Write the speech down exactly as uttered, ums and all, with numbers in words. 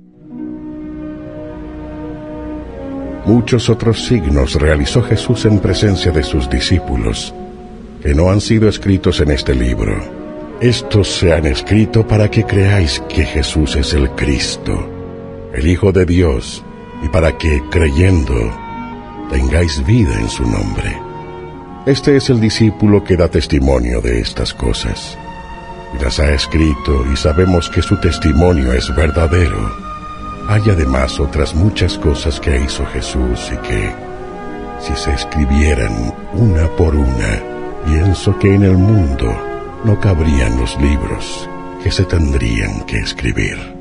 Muchos otros signos realizó Jesús en presencia de sus discípulos, que no han sido escritos en este libro. Estos se han escrito para que creáis que Jesús es el Cristo, el Hijo de Dios, y para que, creyendo, tengáis vida en su nombre. Este es el discípulo que da testimonio de estas cosas, y las ha escrito, y sabemos que su testimonio es verdadero. Hay además otras muchas cosas que hizo Jesús y que, si se escribieran una por una, pienso que en el mundo no cabrían los libros que se tendrían que escribir.